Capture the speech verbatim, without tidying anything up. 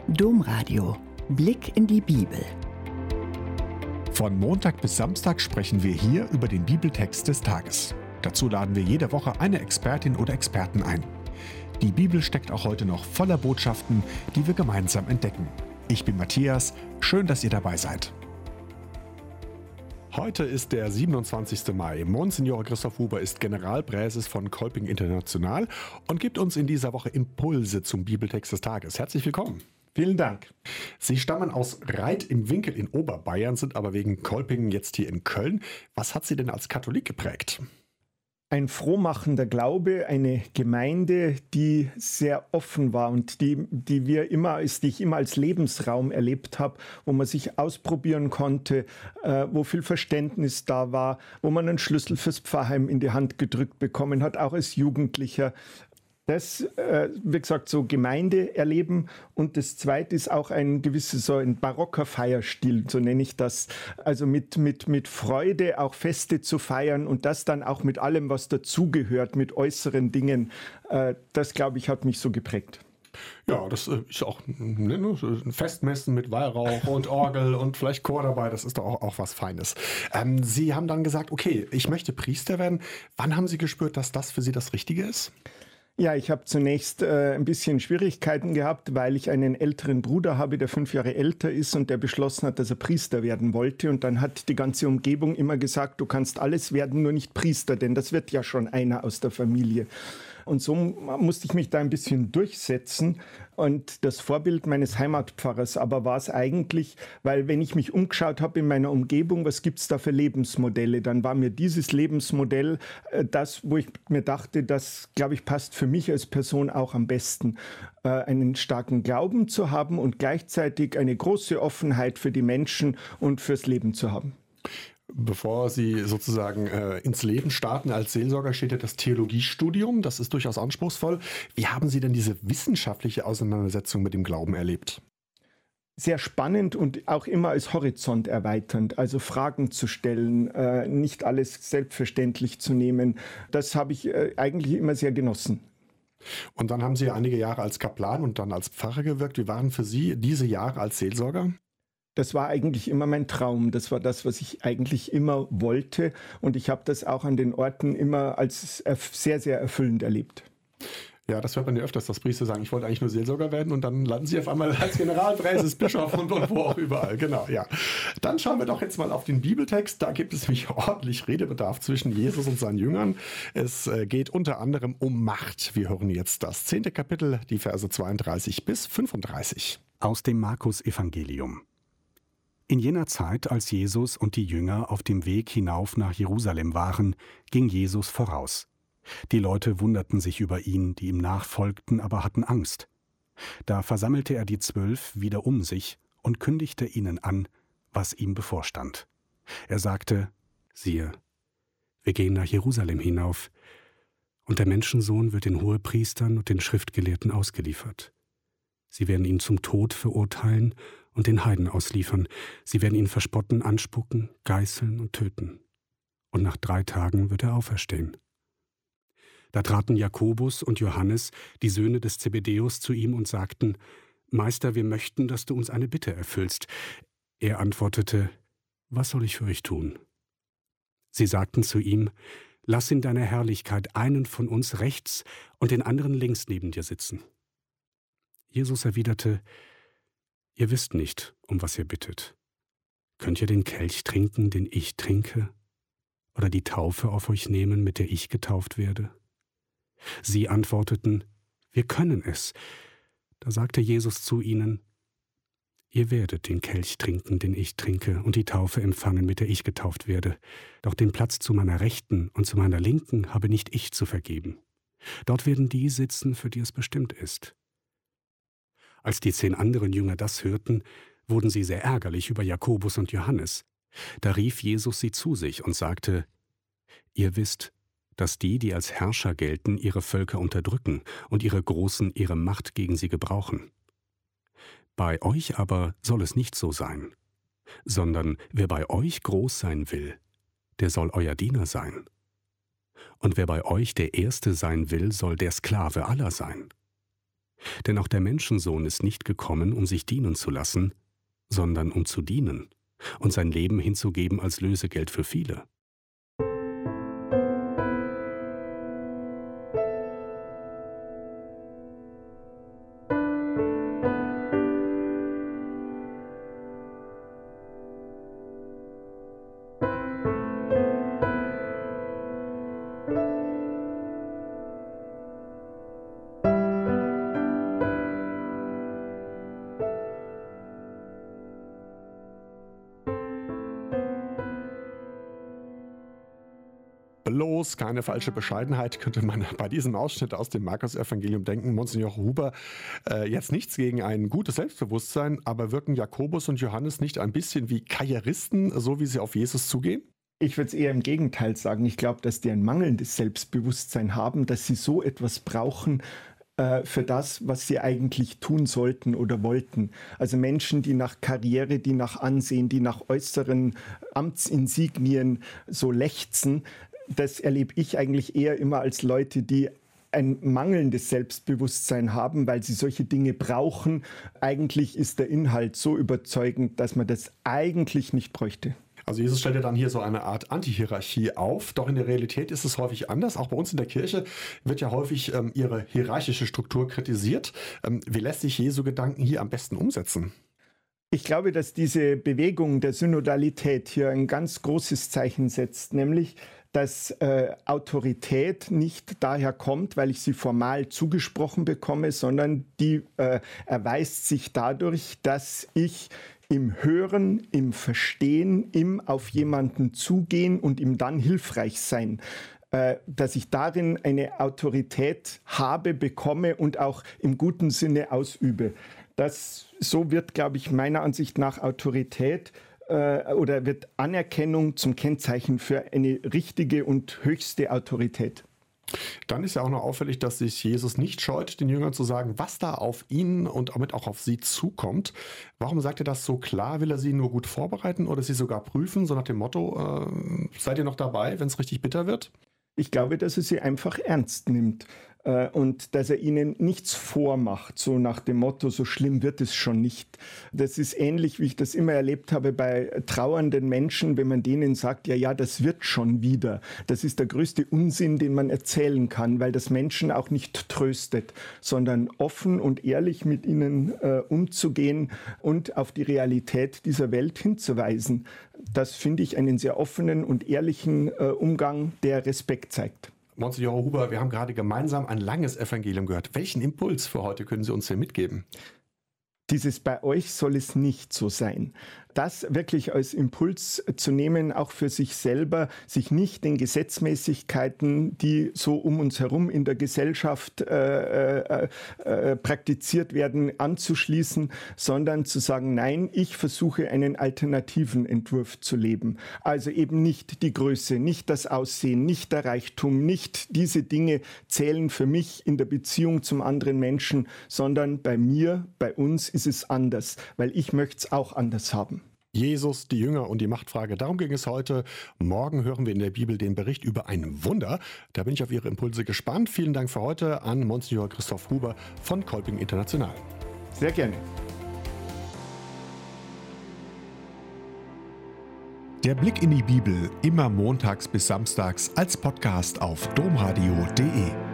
Domradio. Blick in die Bibel. Von Montag bis Samstag sprechen wir hier über den Bibeltext des Tages. Dazu laden wir jede Woche eine Expertin oder Experten ein. Die Bibel steckt auch heute noch voller Botschaften, die wir gemeinsam entdecken. Ich bin Matthias, schön, dass ihr dabei seid. Heute ist der siebenundzwanzigste Mai. Monsignor Christoph Huber ist Generalpräses von Kolping International und gibt uns in dieser Woche Impulse zum Bibeltext des Tages. Herzlich willkommen. Vielen Dank. Sie stammen aus Reit im Winkel in Oberbayern, sind aber wegen Kolping jetzt hier in Köln. Was hat Sie denn als Katholik geprägt? Ein frohmachender Glaube, eine Gemeinde, die sehr offen war und die, die wir immer, die ich immer als Lebensraum erlebt habe, wo man sich ausprobieren konnte, äh, wo viel Verständnis da war, wo man einen Schlüssel fürs Pfarrheim in die Hand gedrückt bekommen hat, auch als Jugendlicher. Das, äh, wie gesagt, so Gemeinde erleben. Und das Zweite ist auch ein gewisses, so ein barocker Feierstil, so nenne ich das. Also mit, mit, mit Freude auch Feste zu feiern und das dann auch mit allem, was dazugehört, mit äußeren Dingen. Äh, das, glaube ich, hat mich so geprägt. Ja, das ist auch ne, ein Festmessen mit Weihrauch und Orgel und vielleicht Chor dabei. Das ist doch auch, auch was Feines. Ähm, Sie haben dann gesagt, okay, ich möchte Priester werden. Wann haben Sie gespürt, dass das für Sie das Richtige ist? Ja, ich habe zunächst äh, ein bisschen Schwierigkeiten gehabt, weil ich einen älteren Bruder habe, der fünf Jahre älter ist und der beschlossen hat, dass er Priester werden wollte. Und dann hat die ganze Umgebung immer gesagt, du kannst alles werden, nur nicht Priester, denn das wird ja schon einer aus der Familie. Und so musste ich mich da ein bisschen durchsetzen. Und das Vorbild meines Heimatpfarrers aber war es eigentlich, weil wenn ich mich umgeschaut habe in meiner Umgebung, was gibt es da für Lebensmodelle, dann war mir dieses Lebensmodell äh, das, wo ich mir dachte, das, glaube ich, passt für mich als Person auch am besten. Äh, einen starken Glauben zu haben und gleichzeitig eine große Offenheit für die Menschen und fürs Leben zu haben. Bevor Sie sozusagen äh, ins Leben starten als Seelsorger, steht ja das Theologiestudium. Das ist durchaus anspruchsvoll. Wie haben Sie denn diese wissenschaftliche Auseinandersetzung mit dem Glauben erlebt? Sehr spannend und auch immer als Horizont erweiternd, also Fragen zu stellen, äh, nicht alles selbstverständlich zu nehmen. Das habe ich äh, eigentlich immer sehr genossen. Und dann haben Sie einige Jahre als Kaplan und dann als Pfarrer gewirkt. Wie waren für Sie diese Jahre als Seelsorger? Das war eigentlich immer mein Traum. Das war das, was ich eigentlich immer wollte. Und ich habe das auch an den Orten immer als sehr, sehr erfüllend erlebt. Ja, das hört man ja öfters, dass Priester sagen, ich wollte eigentlich nur Seelsorger werden und dann landen sie auf einmal als Generalpräses, Bischof und, und wo auch überall. Genau, ja. Dann schauen wir doch jetzt mal auf den Bibeltext. Da gibt es nämlich ordentlich Redebedarf zwischen Jesus und seinen Jüngern. Es geht unter anderem um Macht. Wir hören jetzt das zehnte Kapitel, die Verse zweiunddreißig bis fünfunddreißig. Aus dem Markus-Evangelium. In jener Zeit, als Jesus und die Jünger auf dem Weg hinauf nach Jerusalem waren, ging Jesus voraus. Die Leute wunderten sich über ihn, die ihm nachfolgten, aber hatten Angst. Da versammelte er die Zwölf wieder um sich und kündigte ihnen an, was ihm bevorstand. Er sagte, siehe, wir gehen nach Jerusalem hinauf, und der Menschensohn wird den Hohepriestern und den Schriftgelehrten ausgeliefert. Sie werden ihn zum Tod verurteilen und den Heiden ausliefern. Sie werden ihn verspotten, anspucken, geißeln und töten. Und nach drei Tagen wird er auferstehen. Da traten Jakobus und Johannes, die Söhne des Zebedäus, zu ihm und sagten, Meister, wir möchten, dass du uns eine Bitte erfüllst. Er antwortete, was soll ich für euch tun? Sie sagten zu ihm, lass in deiner Herrlichkeit einen von uns rechts und den anderen links neben dir sitzen. Jesus erwiderte, ihr wisst nicht, um was ihr bittet. Könnt ihr den Kelch trinken, den ich trinke? Oder die Taufe auf euch nehmen, mit der ich getauft werde? Sie antworteten, wir können es. Da sagte Jesus zu ihnen, ihr werdet den Kelch trinken, den ich trinke, und die Taufe empfangen, mit der ich getauft werde. Doch den Platz zu meiner Rechten und zu meiner Linken habe nicht ich zu vergeben. Dort werden die sitzen, für die es bestimmt ist. Als die zehn anderen Jünger das hörten, wurden sie sehr ärgerlich über Jakobus und Johannes. Da rief Jesus sie zu sich und sagte, ihr wisst, dass die, die als Herrscher gelten, ihre Völker unterdrücken und ihre Großen ihre Macht gegen sie gebrauchen. Bei euch aber soll es nicht so sein, sondern wer bei euch groß sein will, der soll euer Diener sein. Und wer bei euch der Erste sein will, soll der Sklave aller sein. Denn auch der Menschensohn ist nicht gekommen, um sich dienen zu lassen, sondern um zu dienen und sein Leben hinzugeben als Lösegeld für viele. Bloß keine falsche Bescheidenheit, könnte man bei diesem Ausschnitt aus dem Markus-Evangelium denken. Monsignor Huber, äh, jetzt nichts gegen ein gutes Selbstbewusstsein, aber wirken Jakobus und Johannes nicht ein bisschen wie Karrieristen, so wie sie auf Jesus zugehen? Ich würde es eher im Gegenteil sagen. Ich glaube, dass die ein mangelndes Selbstbewusstsein haben, dass sie so etwas brauchen äh, für das, was sie eigentlich tun sollten oder wollten. Also Menschen, die nach Karriere, die nach Ansehen, die nach äußeren Amtsinsignien so lechzen, das erlebe ich eigentlich eher immer als Leute, die ein mangelndes Selbstbewusstsein haben, weil sie solche Dinge brauchen. Eigentlich ist der Inhalt so überzeugend, dass man das eigentlich nicht bräuchte. Also Jesus stellt ja dann hier so eine Art Antihierarchie auf, doch in der Realität ist es häufig anders. Auch bei uns in der Kirche wird ja häufig ähm, ihre hierarchische Struktur kritisiert. Ähm, wie lässt sich Jesu Gedanken hier am besten umsetzen? Ich glaube, dass diese Bewegung der Synodalität hier ein ganz großes Zeichen setzt, nämlich dass äh, Autorität nicht daher kommt, weil ich sie formal zugesprochen bekomme, sondern die äh, erweist sich dadurch, dass ich im Hören, im Verstehen, im auf jemanden zugehen und ihm dann hilfreich sein, äh, dass ich darin eine Autorität habe, bekomme und auch im guten Sinne ausübe. Das, so wird, glaube ich, meiner Ansicht nach Autorität oder wird Anerkennung zum Kennzeichen für eine richtige und höchste Autorität. Dann ist ja auch noch auffällig, dass sich Jesus nicht scheut, den Jüngern zu sagen, was da auf ihn und damit auch auf sie zukommt. Warum sagt er das so klar? Will er sie nur gut vorbereiten oder sie sogar prüfen, so nach dem Motto, äh, seid ihr noch dabei, wenn es richtig bitter wird? Ich glaube, dass er sie einfach ernst nimmt. Und dass er ihnen nichts vormacht, so nach dem Motto, so schlimm wird es schon nicht. Das ist ähnlich, wie ich das immer erlebt habe bei trauernden Menschen, wenn man denen sagt, ja, ja, das wird schon wieder. Das ist der größte Unsinn, den man erzählen kann, weil das Menschen auch nicht tröstet, sondern offen und ehrlich mit ihnen äh, umzugehen und auf die Realität dieser Welt hinzuweisen. Das finde ich einen sehr offenen und ehrlichen äh, Umgang, der Respekt zeigt. Monsignor Huber, wir haben gerade gemeinsam ein langes Evangelium gehört. Welchen Impuls für heute können Sie uns hier mitgeben? Dieses bei euch soll es nicht so sein. Das wirklich als Impuls zu nehmen, auch für sich selber, sich nicht den Gesetzmäßigkeiten, die so um uns herum in der Gesellschaft äh, äh, äh, praktiziert werden, anzuschließen, sondern zu sagen, nein, ich versuche einen alternativen Entwurf zu leben. Also eben nicht die Größe, nicht das Aussehen, nicht der Reichtum, nicht diese Dinge zählen für mich in der Beziehung zum anderen Menschen, sondern bei mir, bei uns ist es anders, weil ich möchte es auch anders haben. Jesus, die Jünger und die Machtfrage. Darum ging es heute. Morgen hören wir in der Bibel den Bericht über ein Wunder. Da bin ich auf Ihre Impulse gespannt. Vielen Dank für heute an Monsignor Christoph Huber von Kolping International. Sehr gerne. Der Blick in die Bibel immer montags bis samstags als Podcast auf domradio punkt de.